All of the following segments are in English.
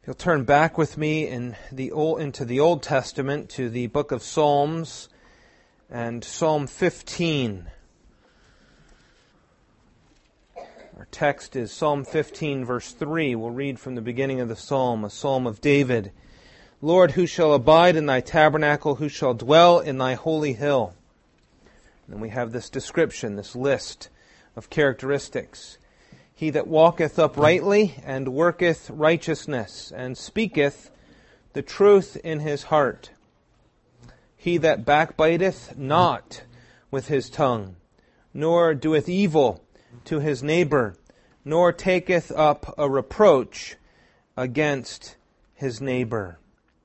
You'll turn back with me into the Old Testament to the book of Psalms and Psalm 15. Our text is Psalm 15, verse 3. We'll read from the beginning of the psalm, a psalm of David. Lord, who shall abide in thy tabernacle? Who shall dwell in thy holy hill? And we have this description, this list of characteristics. He that walketh uprightly and worketh righteousness and speaketh the truth in his heart. He that backbiteth not with his tongue, nor doeth evil to his neighbor, nor taketh up a reproach against his neighbor.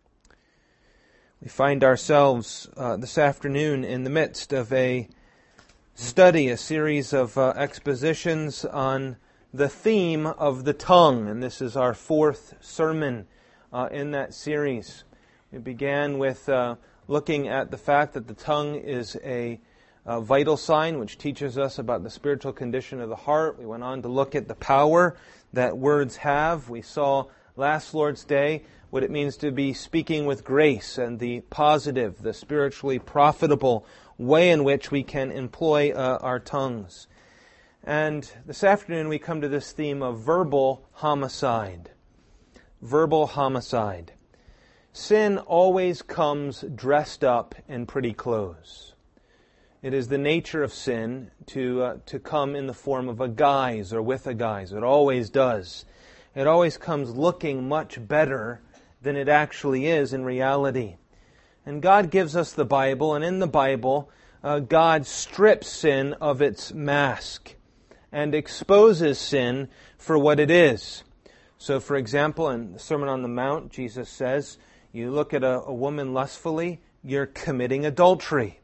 We find ourselves this afternoon in the midst of a study, a series of expositions on the theme of the tongue, and this is our fourth sermon in that series. We began with looking at the fact that the tongue is a vital sign which teaches us about the spiritual condition of the heart. We went on to look at the power that words have. We saw last Lord's Day what it means to be speaking with grace and the positive, the spiritually profitable way in which we can employ our tongues. And this afternoon we come to this theme of verbal homicide. Verbal homicide. Sin always comes dressed up in pretty clothes. It is the nature of sin to come in the form of a guise or with a guise. It always does. It always comes looking much better than it actually is in reality. And God gives us the Bible, and in the Bible, God strips sin of its mask and exposes sin for what it is. So, for example, in the Sermon on the Mount, Jesus says, you look at a woman lustfully, you're committing adultery.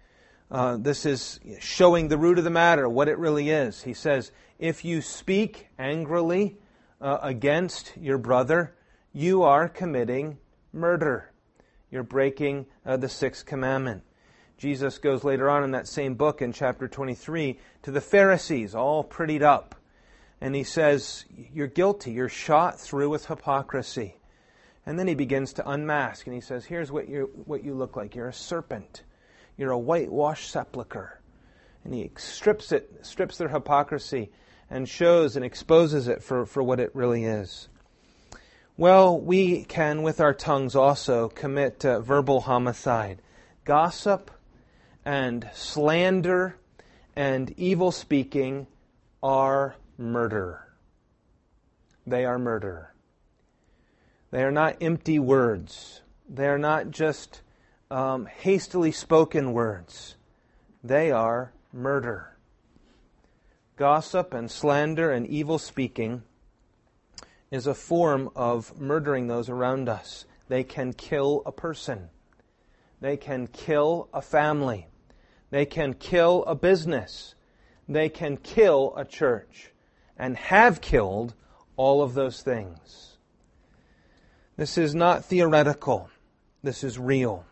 This is showing the root of the matter, what it really is. He says, if you speak angrily against your brother, you are committing murder. You're breaking the sixth commandment. Jesus goes later on in that same book in chapter 23 to the Pharisees, all prettied up. And he says, you're guilty. You're shot through with hypocrisy. And then he begins to unmask. And he says, here's what you look like. You're a serpent. You're a whitewashed sepulcher. And he strips their hypocrisy and shows and exposes it for what it really is. Well, we can, with our tongues also, commit verbal homicide. Gossip and slander and evil speaking are murder. They are murder. They are not empty words. They are not just hastily spoken words. They are murder. Gossip and slander and evil speaking is a form of murdering those around us. They can kill a person. They can kill a family. They can kill a business. They can kill a church. And have killed all of those things. This is not theoretical. This is real.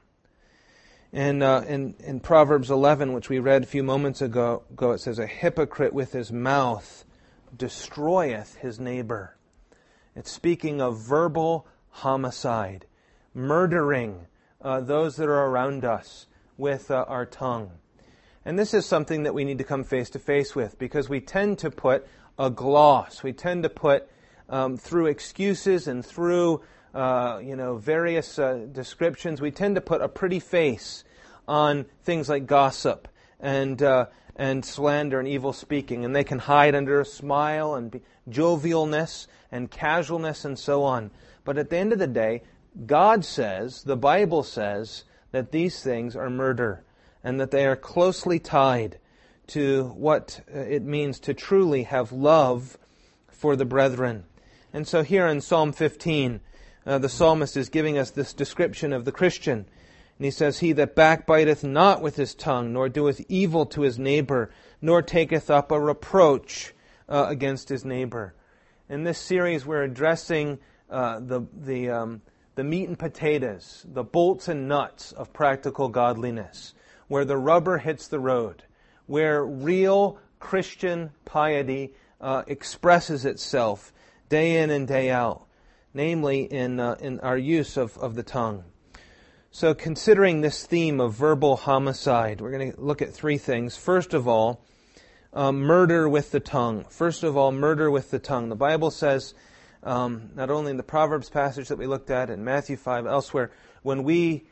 In Proverbs 11, which we read a few moments ago, it says, a hypocrite with his mouth destroyeth his neighbor. It's speaking of verbal homicide, murdering those that are around us with our tongue. And this is something that we need to come face to face with, because we tend to put a gloss. We tend to put, through excuses and through various descriptions, we tend to put a pretty face on things like gossip and slander and evil speaking. And they can hide under a smile and jovialness and casualness and so on. But at the end of the day, God says, the Bible says, that these things are murder and that they are closely tied to what it means to truly have love for the brethren. And so here in Psalm 15, the psalmist is giving us this description of the Christian. And he says, he that backbiteth not with his tongue, nor doeth evil to his neighbor, nor taketh up a reproach against his neighbor. In this series, we're addressing the meat and potatoes, the bolts and nuts of practical godliness, where the rubber hits the road, where real Christian piety expresses itself day in and day out. namely in our use of the tongue. So considering this theme of verbal homicide, we're going to look at three things. First of all, murder with the tongue. First of all, murder with the tongue. The Bible says, not only in the Proverbs passage that we looked at, in Matthew 5, elsewhere, when we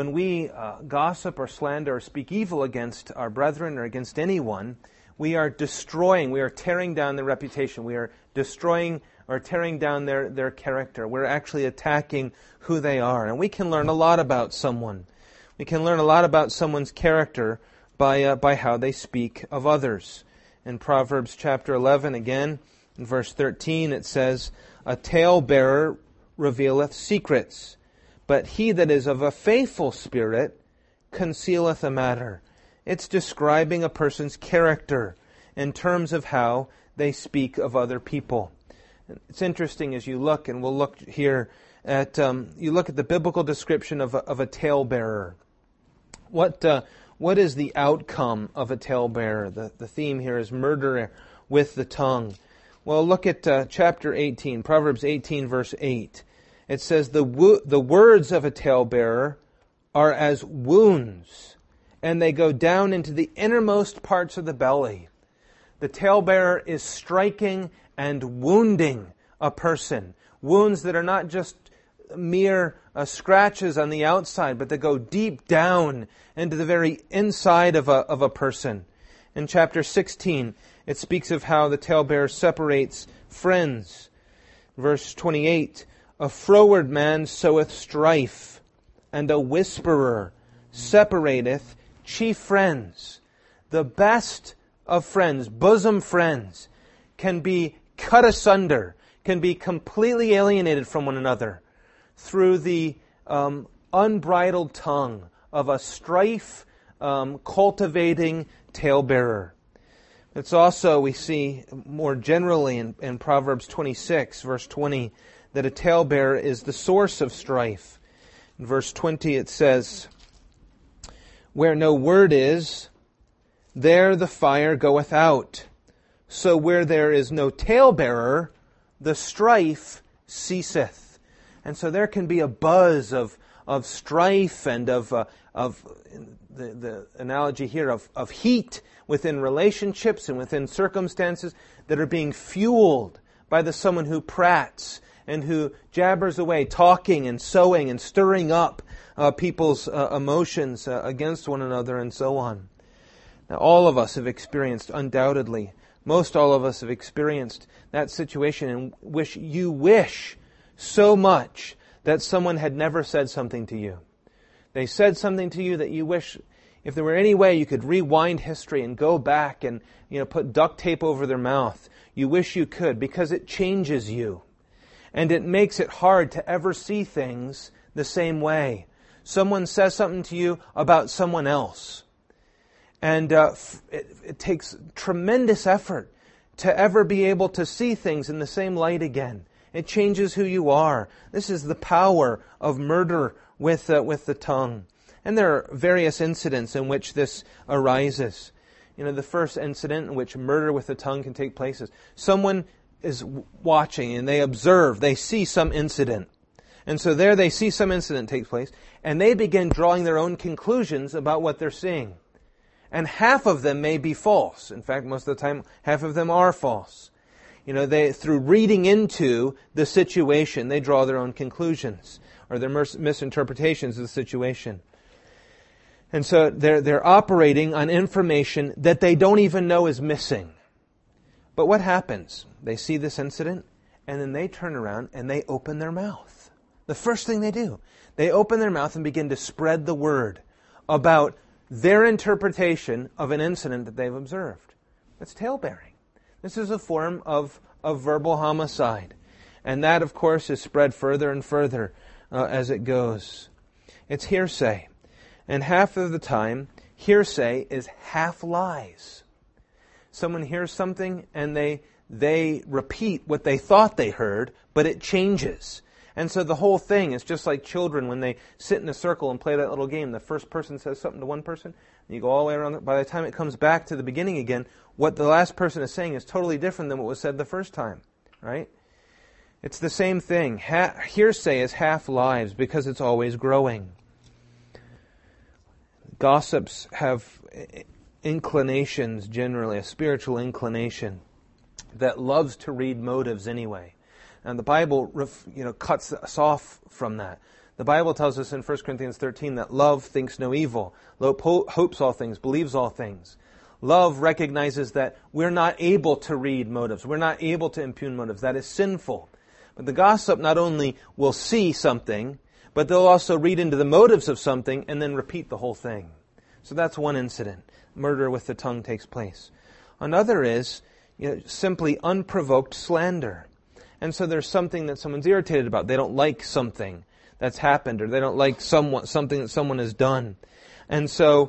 gossip or slander or speak evil against our brethren or against anyone, we are destroying, we are tearing down their reputation. We are destroying or tearing down their character. We're actually attacking who they are. And we can learn a lot about someone. We can learn a lot about someone's character by how they speak of others. In Proverbs chapter 11, again, in verse 13, it says, "A talebearer revealeth secrets, but he that is of a faithful spirit concealeth a matter." It's describing a person's character in terms of how they speak of other people. It's interesting as you look, and we'll look here at, you look at the biblical description of a talebearer. What is the outcome of a talebearer? The theme here is murder with the tongue. Well, look at chapter 18, Proverbs 18, verse 8. It says, the words of a talebearer are as wounds, and they go down into the innermost parts of the belly. The talebearer is striking and wounding a person. Wounds that are not just mere scratches on the outside, but that go deep down into the very inside of a person. In chapter 16, it speaks of how the talebearer separates friends. Verse 28, "A froward man soweth strife, and a whisperer separateth chief friends." The best of friends, bosom friends, can be cut asunder, can be completely alienated from one another through the unbridled tongue of a strife cultivating talebearer. It's also, we see more generally in Proverbs 26, verse 20, that a talebearer is the source of strife. In verse 20 it says, "Where no word is, there the fire goeth out. So where there is no talebearer, the strife ceaseth." And so there can be a buzz of strife and of the analogy here of heat within relationships and within circumstances that are being fueled by someone who prats and who jabbers away, talking and sowing and stirring up people's emotions against one another and so on. Now, all of us have experienced, undoubtedly, most all of us have experienced that situation in which you wish so much that someone had never said something to you. They said something to you that you wish, if there were any way you could rewind history and go back and put duct tape over their mouth, you wish you could, because it changes you. And it makes it hard to ever see things the same way. Someone says something to you about someone else. And it takes tremendous effort to ever be able to see things in the same light again. It changes who you are. This is the power of murder with the tongue. And there are various incidents in which this arises. The first incident in which murder with the tongue can take place is someone is watching and they observe, they see some incident. And so there they see some incident take place, and they begin drawing their own conclusions about what they're seeing. And half of them may be false. In fact, most of the time, half of them are false. They, through reading into the situation, they draw their own conclusions or their misinterpretations of the situation. And so they're operating on information that they don't even know is missing. But what happens? They see this incident, and then they turn around and they open their mouth. The first thing they do, they open their mouth and begin to spread the word about their interpretation of an incident that they've observed. That's talebearing. This is a form of verbal homicide. And that, of course, is spread further and further as it goes. It's hearsay. And half of the time, hearsay is half lies. Someone hears something and they repeat what they thought they heard, but it changes. And so the whole thing is just like children when they sit in a circle and play that little game. The first person says something to one person, and you go all the way around. By the time it comes back to the beginning again, what the last person is saying is totally different than what was said the first time, right? It's the same thing. Hearsay is half lives because it's always growing. Gossips have inclinations, generally, a spiritual inclination that loves to read motives anyway. And the Bible cuts us off from that. The Bible tells us in 1 Corinthians 13 that love thinks no evil, hopes all things, believes all things. Love recognizes that we're not able to read motives. We're not able to impugn motives. That is sinful. But the gossip not only will see something, but they'll also read into the motives of something and then repeat the whole thing. So that's one incident. Murder with the tongue takes place. Another is simply unprovoked slander. And so there's something that someone's irritated about. They don't like something that's happened, or they don't like something that someone has done. And so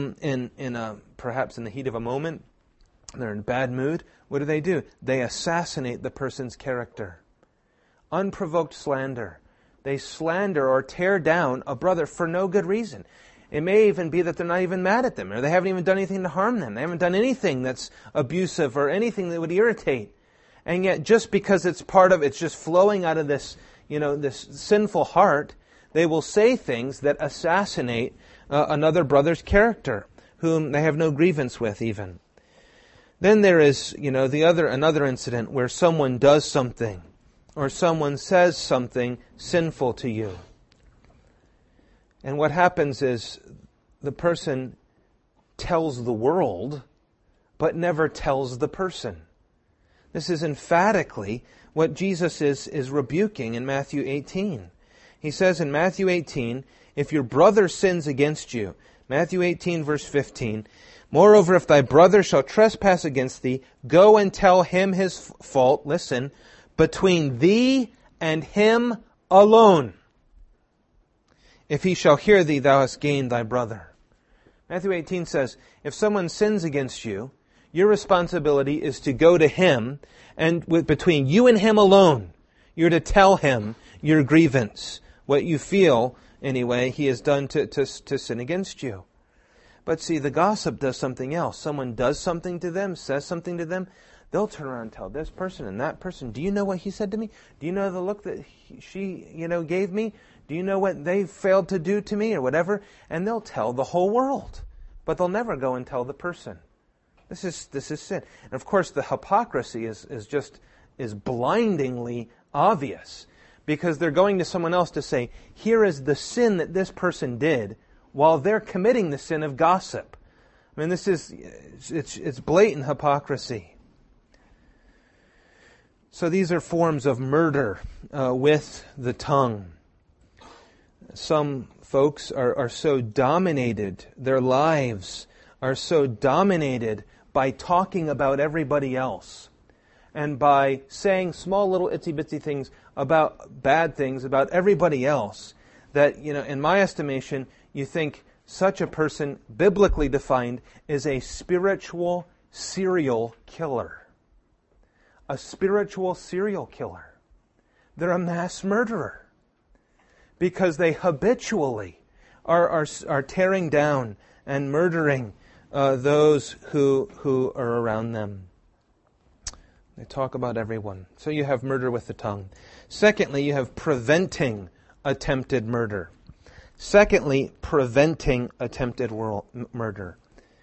perhaps in the heat of a moment, they're in a bad mood. What do? They assassinate the person's character. Unprovoked slander. They slander or tear down a brother for no good reason. It may even be that they're not even mad at them, or they haven't even done anything to harm them. They haven't done anything that's abusive or anything that would irritate. And yet, just because it's just flowing out of this, this sinful heart, they will say things that assassinate another brother's character, whom they have no grievance with even. Then there is, another incident where someone does something, or someone says something sinful to you. And what happens is the person tells the world, but never tells the person. This is emphatically what Jesus is rebuking in Matthew 18. He says in Matthew 18, if your brother sins against you, Matthew 18 verse 15, moreover, if thy brother shall trespass against thee, go and tell him his fault, listen, between thee and him alone. If he shall hear thee, thou hast gained thy brother. Matthew 18 says, if someone sins against you, your responsibility is to go to him, and between you and him alone, you're to tell him your grievance, what you feel, anyway, he has done to sin against you. But see, the gossip does something else. Someone does something to them, says something to them, they'll turn around and tell this person and that person, do you know what he said to me? Do you know the look that she gave me? Do you know what they failed to do to me or whatever? And they'll tell the whole world. But they'll never go and tell the person. This is sin. And of course the hypocrisy is blindingly obvious. Because they're going to someone else to say, here is the sin that this person did, while they're committing the sin of gossip. I mean, it's blatant hypocrisy. So these are forms of murder with the tongue. Some folks are so dominated, their lives are so dominated by talking about everybody else and by saying small little itsy-bitsy things about bad things about everybody else that, in my estimation, you think such a person, biblically defined, is a spiritual serial killer. A spiritual serial killer. They're a mass murderer because they habitually are tearing down and murdering those who are around them. They talk about everyone. So you have murder with the tongue. Secondly, you have preventing attempted murder. Secondly, preventing attempted murder.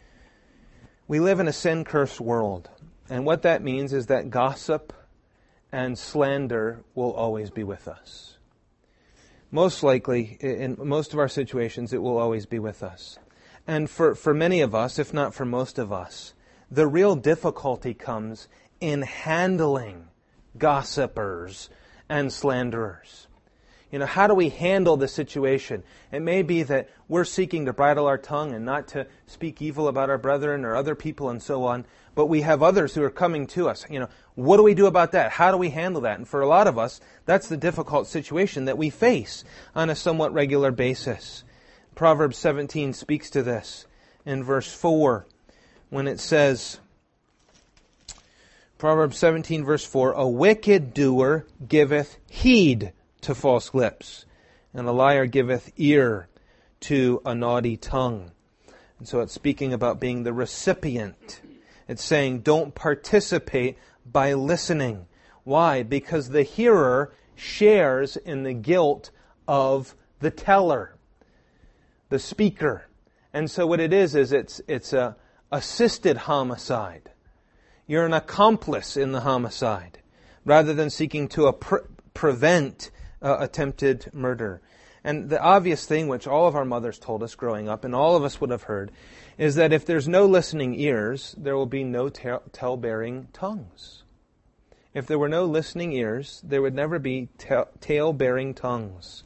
We live in a sin-cursed world. And what that means is that gossip and slander will always be with us. Most likely, in most of our situations, it will always be with us. And for many of us, if not for most of us, the real difficulty comes in handling gossipers and slanderers. How do we handle the situation? It may be that we're seeking to bridle our tongue and not to speak evil about our brethren or other people and so on, but we have others who are coming to us. What do we do about that? How do we handle that? And for a lot of us, that's the difficult situation that we face on a somewhat regular basis. Proverbs 17 speaks to this in verse 4 when it says, Proverbs 17 verse 4, a wicked doer giveth heed to false lips, and a liar giveth ear to a naughty tongue. And so it's speaking about being the recipient. It's saying don't participate by listening Why? Because the hearer shares in the guilt of the teller, the speaker. And so what it is it's a assisted homicide. You're an accomplice in the homicide, rather than seeking to prevent attempted murder. And the obvious thing, which all of our mothers told us growing up, and all of us would have heard, is that if there's no listening ears, there will be no tale-bearing tongues. If there were no listening ears, there would never be tale-bearing tongues.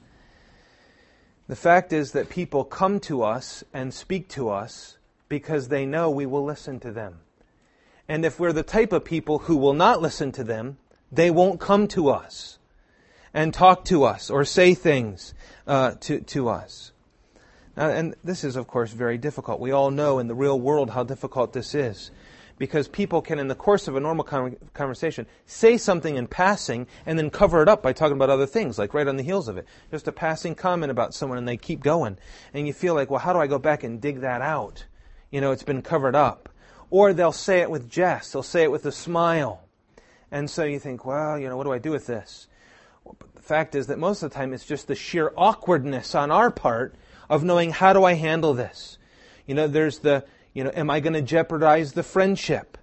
The fact is that people come to us and speak to us because they know we will listen to them. And if we're the type of people who will not listen to them, they won't come to us and talk to us or say things to us. Now, and this is, of course, very difficult. We all know in the real world how difficult this is, because people can, in the course of a normal conversation, say something in passing and then cover it up by talking about other things, like right on the heels of it. Just a passing comment about someone and they keep going. And you feel like, well, how do I go back and dig that out? It's been covered up. Or they'll say it with jest. They'll say it with a smile. And so you think, well, what do I do with this? Well, but the fact is that most of the time it's just the sheer awkwardness on our part of knowing, how do I handle this? There's the, am I going to jeopardize the friendship?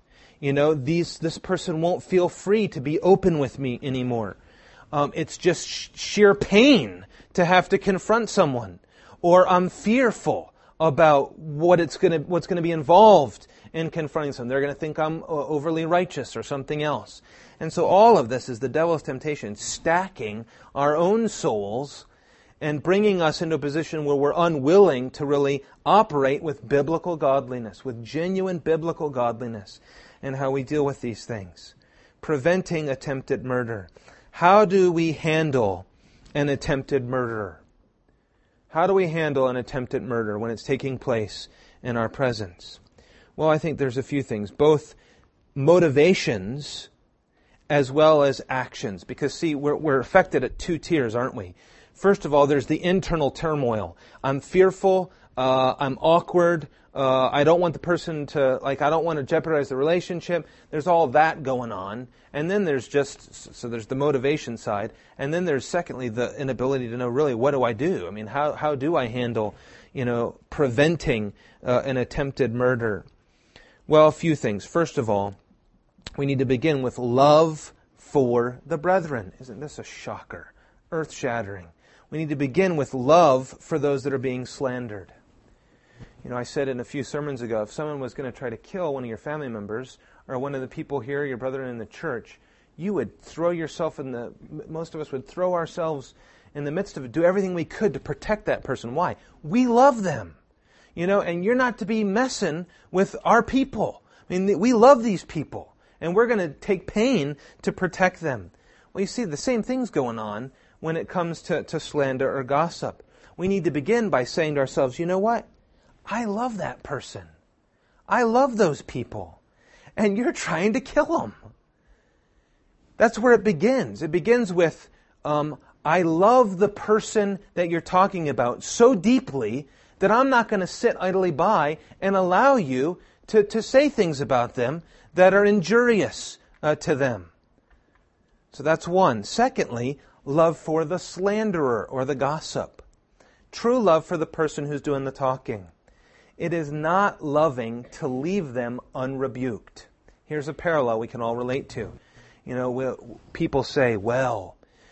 This person won't feel free to be open with me anymore. It's just sheer pain to have to confront someone. Or I'm fearful about what's going to be involved in confronting someone. They're going to think I'm overly righteous or something else. And so all of this is the devil's temptation, stacking our own souls and bringing us into a position where we're unwilling to really operate with biblical godliness, with genuine biblical godliness, and how we deal with these things. Preventing attempted murder. How do we handle an attempted murderer? How do we handle an attempted murder when it's taking place in our presence? Well, I think there's a few things, both motivations as well as actions. Because, see, we're affected at two tiers, aren't we? First of all, there's the internal turmoil. I'm fearful, I'm awkward, I don't want the person to, I don't want to jeopardize the relationship. There's all that going on. And then there's there's the motivation side. And then there's, secondly, the inability to know, really, what do I do? I mean, how do I handle, preventing an attempted murder? Well, a few things. First of all, we need to begin with love for the brethren. Isn't this a shocker? Earth-shattering. We need to begin with love for those that are being slandered. I said in a few sermons ago, if someone was going to try to kill one of your family members or one of the people here, your brethren in the church, you would throw yourself most of us would throw ourselves in the midst of it, do everything we could to protect that person. Why? We love them. And you're not to be messing with our people. I mean, we love these people, and we're going to take pain to protect them. Well, you see, the same thing's going on when it comes to slander or gossip. We need to begin by saying to ourselves, you know what? I love that person. I love those people. And you're trying to kill them. That's where it begins. It begins with, I love the person that you're talking about so deeply that I'm not going to sit idly by and allow you to say things about them that are injurious to them. So that's one. Secondly, love for the slanderer or the gossip. True love for the person who's doing the talking. It is not loving to leave them unrebuked. Here's a parallel we can all relate to. People say, well,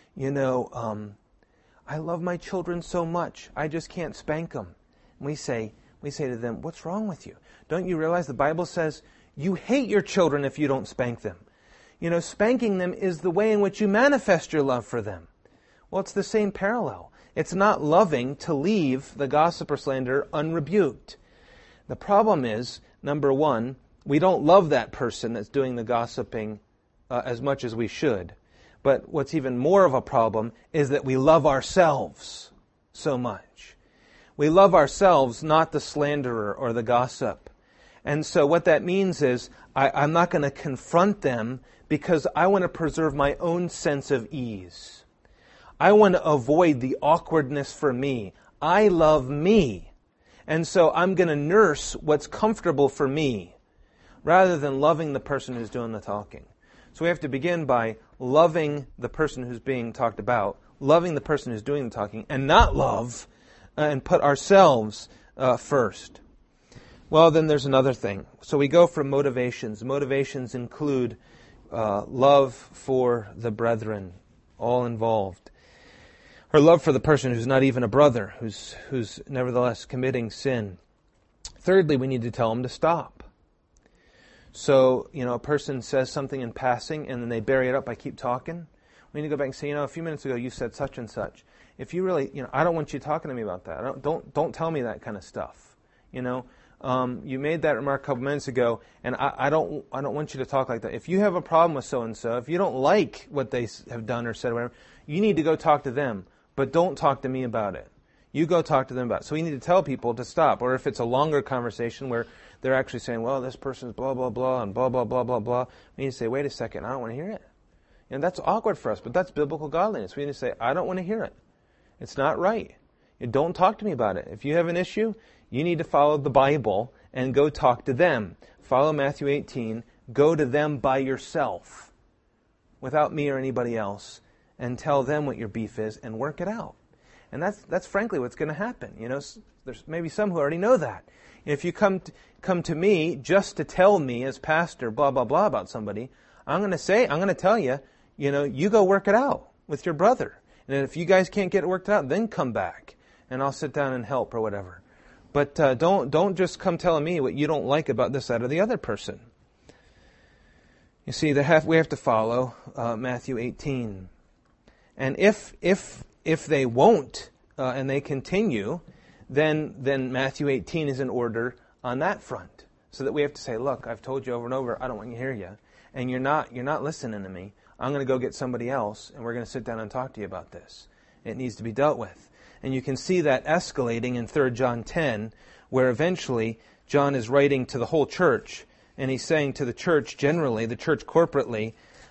I love my children so much, I just can't spank them. And we say to them, what's wrong with you? Don't you realize the Bible says you hate your children if you don't spank them? Spanking them is the way in which you manifest your love for them. Well, it's the same parallel. It's not loving to leave the gossip or slanderer unrebuked. The problem is, number one, we don't love that person that's doing the gossiping as much as we should. But what's even more of a problem is that we love ourselves so much. We love ourselves, not the slanderer or the gossip. And so what that means is I'm not going to confront them because I want to preserve my own sense of ease. I want to avoid the awkwardness for me. I love me. And so I'm going to nurse what's comfortable for me rather than loving the person who's doing the talking. So we have to begin by loving the person who's being talked about, loving the person who's doing the talking, and not love and put ourselves first. Well, then there's another thing. So we go from motivations. Motivations include love for the brethren, all involved. Or love for the person who's not even a brother, who's nevertheless committing sin. Thirdly, we need to tell them to stop. So, a person says something in passing and then they bury it up by keep talking. We need to go back and say, a few minutes ago you said such and such. If you really, I don't want you talking to me about that. Don't tell me that kind of stuff. You made that remark a couple minutes ago, and I don't want you to talk like that. If you have a problem with so and so, if you don't like what they have done or said or whatever, you need to go talk to them. But don't talk to me about it. You go talk to them about it. So we need to tell people to stop. Or if it's a longer conversation where they're actually saying, well, this person's blah, blah, blah, and blah, blah, blah, blah, blah, we need to say, wait a second, I don't want to hear it. That's awkward for us, but that's biblical godliness. We need to say, I don't want to hear it. It's not right. Don't talk to me about it. If you have an issue, you need to follow the Bible and go talk to them. Follow Matthew 18. Go to them by yourself, without me or anybody else, and tell them what your beef is and work it out. And that's frankly what's going to happen. There's maybe some who already know that. If you come to me just to tell me as pastor blah blah blah about somebody, I'm going to tell you, you go work it out with your brother. And if you guys can't get it worked out, then come back and I'll sit down and help or whatever. But don't just come telling me what you don't like about this, that, or the other person. You see, we have to follow Matthew 18. And if they won't and they continue, then Matthew 18 is in order on that front. So that we have to say, look, I've told you over and over, I don't want to hear you, and you're not listening to me. I'm going to go get somebody else, and we're going to sit down and talk to you about this. It needs to be dealt with. And you can see that escalating in 3 John 10, where eventually John is writing to the whole church, and he's saying to the church generally, the church corporately,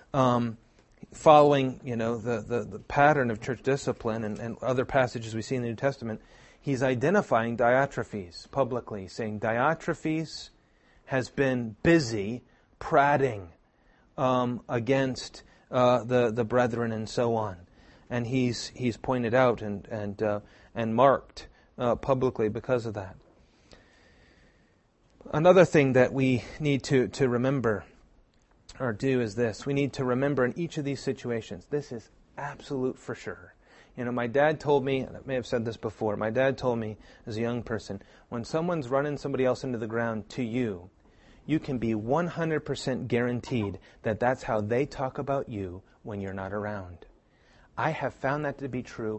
following the pattern of church discipline and other passages we see in the New Testament, he's identifying Diotrephes publicly, saying Diotrephes has been busy prating against the brethren and so on. And he's pointed out and marked publicly because of that. Another thing that we need to remember or do is this. We need to remember in each of these situations, this is absolute for sure. My dad told me, and I may have said this before, my dad told me as a young person, when someone's running somebody else into the ground to you, you can be 100% guaranteed that that's how they talk about you when you're not around. I have found that to be true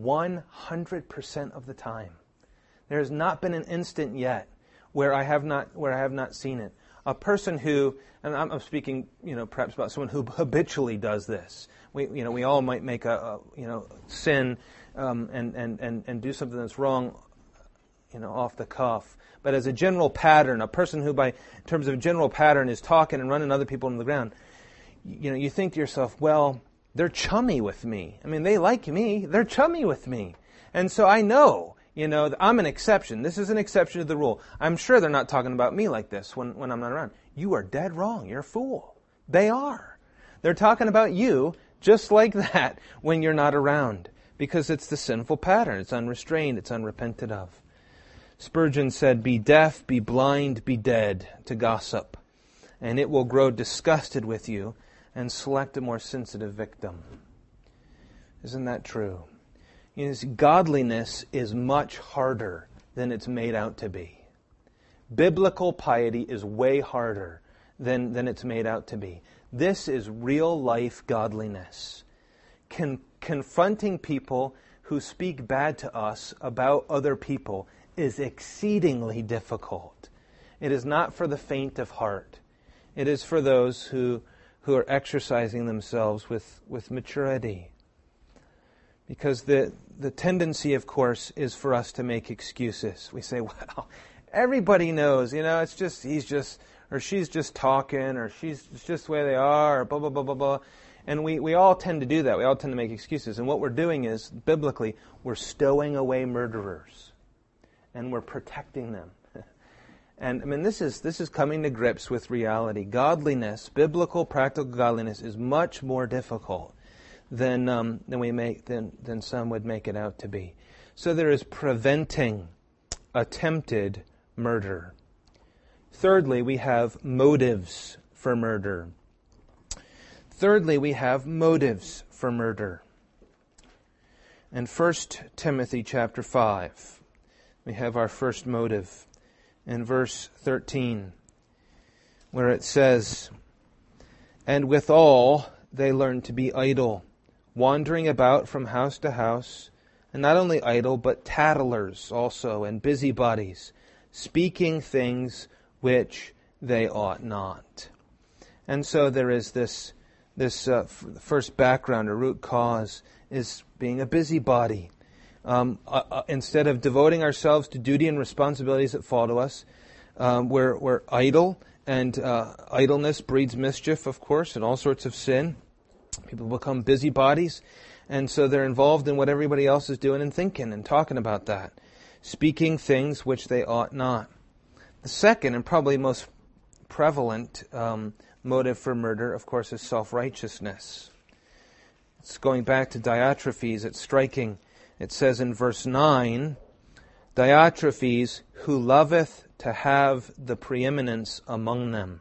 100% of the time. There has not been an instant yet where I have not seen it. A person who, and I'm speaking, perhaps about someone who habitually does this. We all might make a sin and do something that's wrong, off the cuff. But as a general pattern, a person who, in terms of a general pattern, is talking and running other people into the ground, you think to yourself, well, they're chummy with me. I mean, they like me. They're chummy with me. And so I know, I'm an exception. This is an exception to the rule. I'm sure they're not talking about me like this when I'm not around. You are dead wrong. You're a fool. They are. They're talking about you just like that when you're not around, because it's the sinful pattern. It's unrestrained. It's unrepented of. Spurgeon said, be deaf, be blind, be dead to gossip, and it will grow disgusted with you and select a more sensitive victim. Isn't that true? Godliness is much harder than it's made out to be. Biblical piety is way harder than it's made out to be. This is real life godliness. Confronting people who speak bad to us about other people is exceedingly difficult. It is not for the faint of heart. It is for those who are exercising themselves with maturity. Because the tendency, of course, is for us to make excuses. We say, well, everybody knows, it's just, he's just, or she's just talking, or it's just the way they are, or blah, blah, blah, blah, blah. And we all tend to do that. We all tend to make excuses. And what we're doing is, biblically, we're stowing away murderers. And we're protecting them. And I mean, this is coming to grips with reality. Godliness, biblical, practical godliness, is much more difficult than some would make it out to be. So there is preventing attempted murder. Thirdly, we have motives for murder. In 1 Timothy chapter 5, we have our first motive in verse 13, where it says, "And withal they learn to be idle, wandering about from house to house, and not only idle, but tattlers also, and busybodies, speaking things which they ought not." And so there is this first background or root cause is being a busybody. Instead of devoting ourselves to duty and responsibilities that fall to us, we're idle, and idleness breeds mischief, of course, and all sorts of sin. People become busybodies, and so they're involved in what everybody else is doing and thinking and talking about that, speaking things which they ought not. The second and probably most prevalent motive for murder, of course, is self-righteousness. It's going back to Diotrephes. It's striking. It says in verse 9, "Diotrephes, who loveth to have the preeminence among them."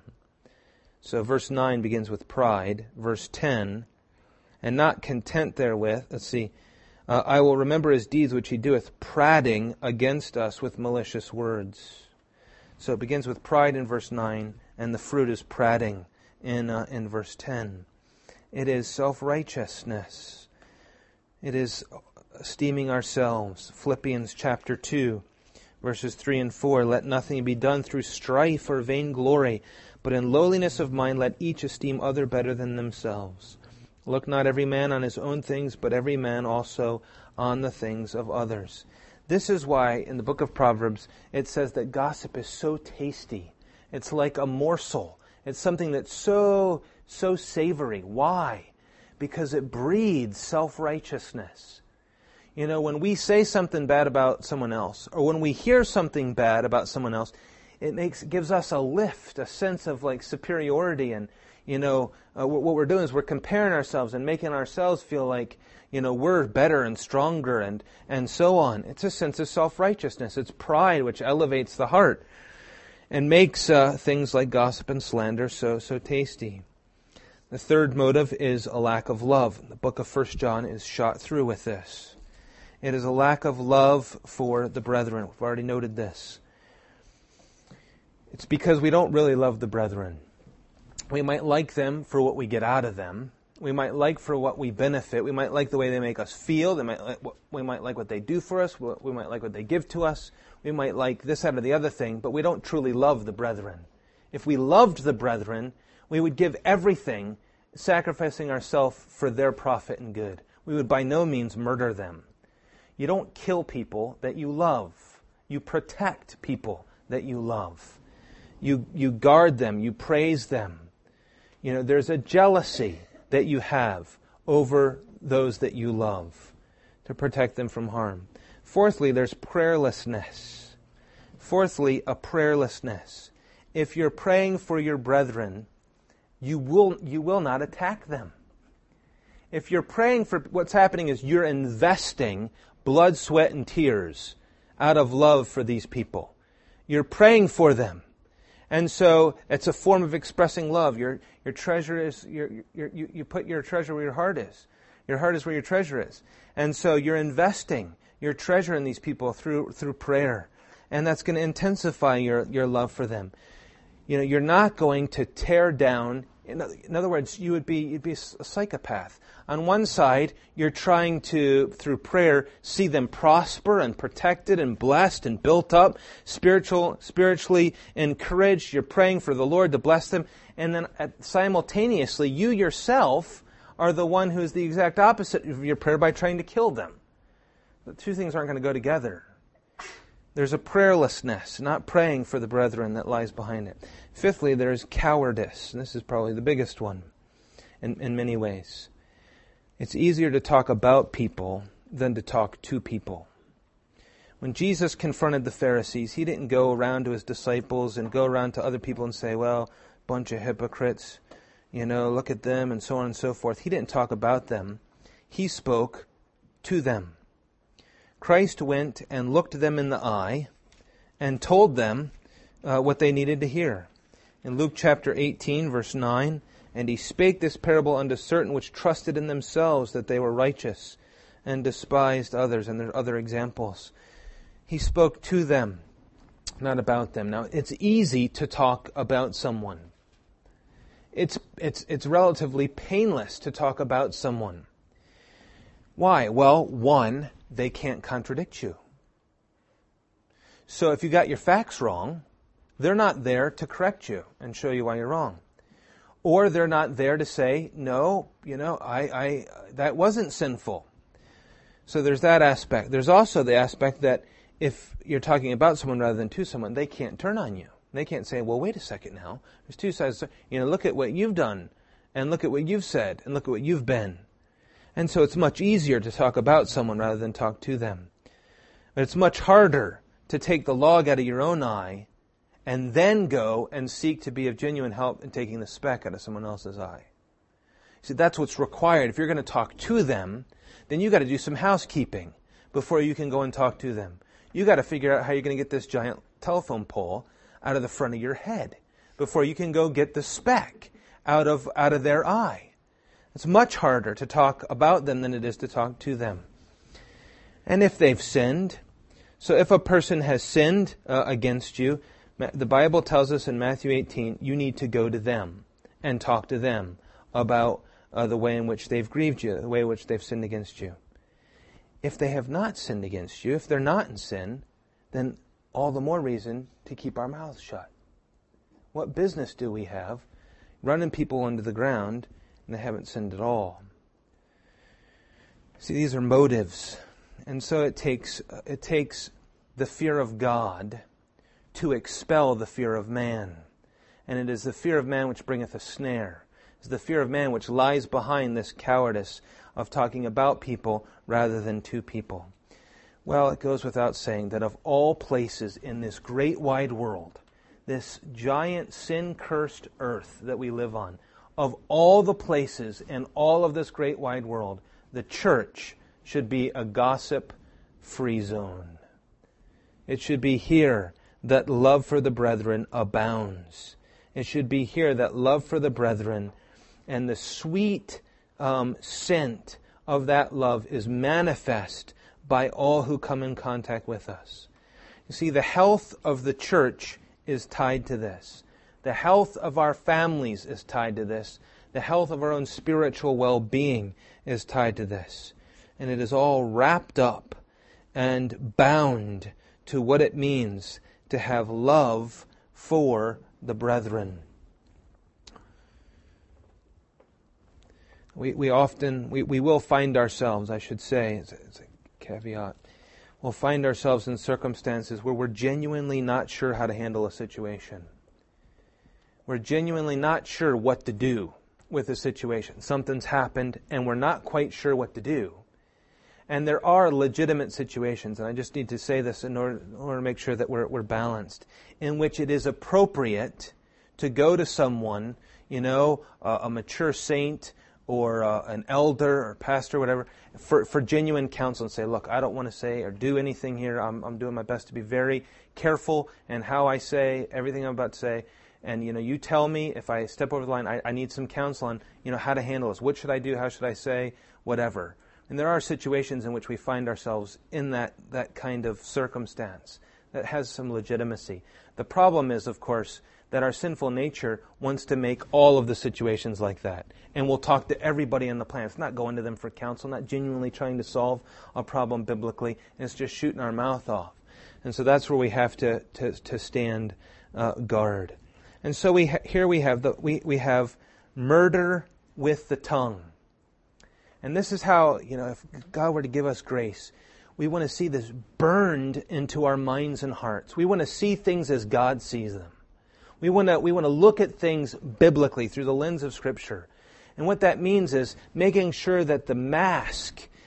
So verse 9 begins with pride. Verse 10, "And not content therewith," "I will remember his deeds which he doeth, prating against us with malicious words." So it begins with pride in verse 9, and the fruit is prating in verse 10. It is self-righteousness. It is esteeming ourselves. Philippians chapter 2, verses 3 and 4, "Let nothing be done through strife or vainglory, but in lowliness of mind let each esteem other better than themselves. Look not every man on his own things, but every man also on the things of others." This is why in the book of Proverbs it says that gossip is so tasty. It's like a morsel. It's something that's so savory. Why? Because it breeds self-righteousness. You know, when we say something bad about someone else, or when we hear something bad about someone else, it gives us a lift, a sense of like superiority, and what we're doing is we're comparing ourselves and making ourselves feel like we're better and stronger and so on. It's a sense of self-righteousness. It's pride which elevates the heart and makes things like gossip and slander so tasty. The third motive is a lack of love. The book of 1 John is shot through with this. It is a lack of love for the brethren. We've already noted this. It's because we don't really love the brethren. We might like them for what we get out of them. We might like for what we benefit. We might like the way they make us feel. We might like what they do for us. We might like what they give to us. We might like this, that, or the other thing, but we don't truly love the brethren. If we loved the brethren, we would give everything, sacrificing ourselves for their profit and good. We would by no means murder them. You don't kill people that you love. You protect people that you love. You guard them. You praise them. There's a jealousy that you have over those that you love to protect them from harm. Fourthly, there's prayerlessness. A prayerlessness. If you're praying for your brethren, you will not attack them. If you're praying for, what's happening is you're investing blood, sweat, and tears out of love for these people. You're praying for them. And so it's a form of expressing love. Your treasure is, you put your treasure where your heart is. Your heart is where your treasure is. And so you're investing your treasure in these people through prayer. And that's going to intensify your love for them. You're not going to tear down. In other words, you'd be a psychopath. On one side, you're trying to, through prayer, see them prosper and protected and blessed and built up, spiritually encouraged. You're praying for the Lord to bless them. And then simultaneously, you yourself are the one who's the exact opposite of your prayer by trying to kill them. The two things aren't going to go together. There's a prayerlessness, not praying for the brethren, that lies behind it. Fifthly, there's cowardice. And this is probably the biggest one in many ways. It's easier to talk about people than to talk to people. When Jesus confronted the Pharisees, he didn't go around to his disciples and go around to other people and say, well, bunch of hypocrites, look at them, and so on and so forth. He didn't talk about them. He spoke to them. Christ went and looked them in the eye and told them what they needed to hear. In Luke chapter 18, verse 9, and he spake this parable unto certain which trusted in themselves that they were righteous and despised others. And there are other examples. He spoke to them, not about them. Now, it's easy to talk about someone. It's relatively painless to talk about someone. Why? Well, one, they can't contradict you. So if you got your facts wrong, they're not there to correct you and show you why you're wrong. Or they're not there to say, no, that wasn't sinful. So there's that aspect. There's also the aspect that if you're talking about someone rather than to someone, they can't turn on you. They can't say, well, wait a second now. There's two sides. Look at what you've done, and look at what you've said, and look at what you've been. And so it's much easier to talk about someone rather than talk to them. But it's much harder to take the log out of your own eye and then go and seek to be of genuine help in taking the speck out of someone else's eye. See, that's what's required. If you're going to talk to them, then you got to do some housekeeping before you can go and talk to them. You got to figure out how you're going to get this giant telephone pole out of the front of your head before you can go get the speck out of their eye. It's much harder to talk about them than it is to talk to them. And if they've sinned, so if a person has sinned against you, the Bible tells us in Matthew 18, you need to go to them and talk to them about the way in which they've grieved you, the way in which they've sinned against you. If they have not sinned against you, if they're not in sin, then all the more reason to keep our mouths shut. What business do we have running people into the ground and they haven't sinned at all? See, these are motives. And so it takes the fear of God to expel the fear of man. And it is the fear of man which bringeth a snare. It's the fear of man which lies behind this cowardice of talking about people rather than to people. Well, it goes without saying that of all places in this great wide world, this giant sin-cursed earth that we live on, of all the places in all of this great wide world, the church should be a gossip-free zone. It should be here that love for the brethren abounds. It should be here that love for the brethren and the sweet scent of that love is manifest by all who come in contact with us. You see, the health of the church is tied to this. The health of our families is tied to this. The health of our own spiritual well-being is tied to this. And it is all wrapped up and bound to what it means to have love for the brethren. We will find ourselves, I should say, it's a caveat, we'll find ourselves in circumstances where we're genuinely not sure how to handle a situation. We're genuinely not sure what to do with a situation. Something's happened and we're not quite sure what to do. And there are legitimate situations, and I just need to say this in order to make sure that we're balanced, in which it is appropriate to go to someone, a mature saint or an elder or pastor, whatever, for genuine counsel and say, look, I don't want to say or do anything here. I'm doing my best to be very careful in how I say everything I'm about to say. And, you tell me if I step over the line, I need some counsel on, how to handle this. What should I do? How should I say? Whatever. And there are situations in which we find ourselves in that kind of circumstance that has some legitimacy. The problem is, of course, that our sinful nature wants to make all of the situations like that. And we'll talk to everybody on the planet. It's not going to them for counsel, not genuinely trying to solve a problem biblically. It's just shooting our mouth off. And so that's where we have to stand guard. And so we have murder with the tongue. And this is how, if God were to give us grace, we want to see this burned into our minds and hearts. We want to see things as God sees them. We want to look at things biblically through the lens of Scripture. And what that means is making sure that the mask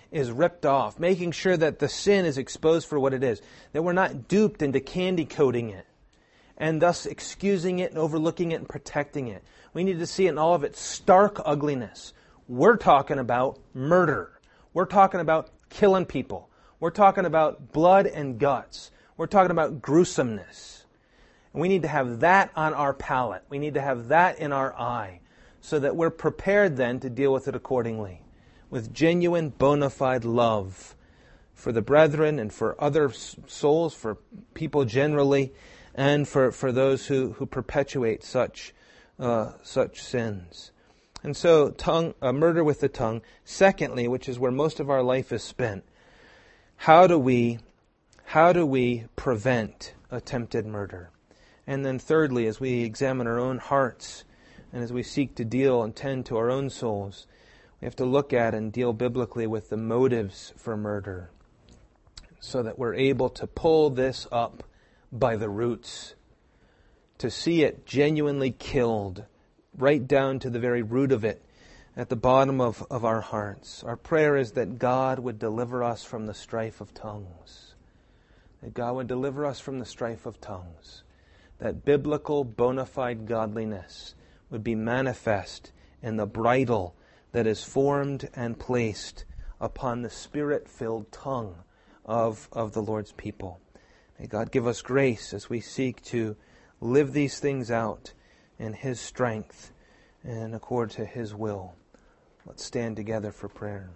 is ripped off, making sure that the sin is exposed for what it is, that we're not duped into candy coating it and thus excusing it and overlooking it and protecting it. We need to see it in all of its stark ugliness. We're talking about murder. We're talking about killing people. We're talking about blood and guts. We're talking about gruesomeness. And we need to have that on our palate. We need to have that in our eye so that we're prepared then to deal with it accordingly, with genuine, bona fide love for the brethren and for other souls, for people generally, and for those who perpetuate such sins. And so, murder with the tongue. Secondly, which is where most of our life is spent, how do we prevent attempted murder? And then thirdly, as we examine our own hearts and as we seek to deal and tend to our own souls, we have to look at and deal biblically with the motives for murder so that we're able to pull this up by the roots, to see it genuinely killed, right down to the very root of it, at the bottom of our hearts. Our prayer is that God would deliver us from the strife of tongues. That God would deliver us from the strife of tongues. That biblical, bona fide godliness would be manifest in the bridle that is formed and placed upon the Spirit-filled tongue of the Lord's people. May God give us grace as we seek to live these things out in His strength and according to His will. Let's stand together for prayer.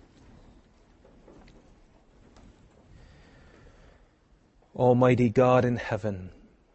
Almighty God in heaven,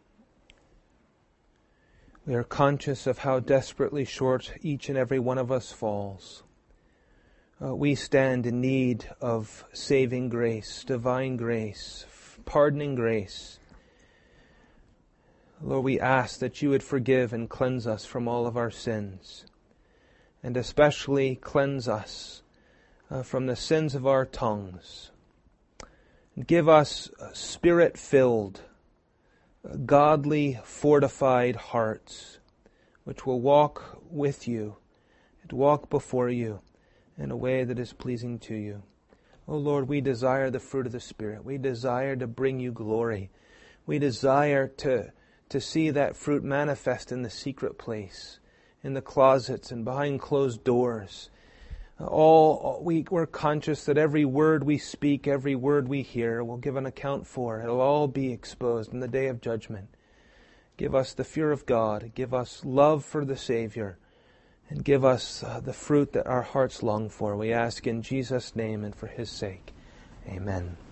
we are conscious of how desperately short each and every one of us falls. We stand in need of saving grace, divine grace, pardoning grace. Lord, we ask that you would forgive and cleanse us from all of our sins, and especially cleanse us from the sins of our tongues. And give us Spirit-filled, godly, fortified hearts, which will walk with you and walk before you in a way that is pleasing to you. Oh Lord, we desire the fruit of the Spirit. We desire to bring you glory. We desire to see that fruit manifest in the secret place, in the closets and behind closed doors. We're conscious that every word we speak, every word we hear, we'll give an account for. It'll all be exposed in the day of judgment. Give us the fear of God. Give us love for the Savior. And give us the fruit that our hearts long for. We ask in Jesus' name and for His sake. Amen.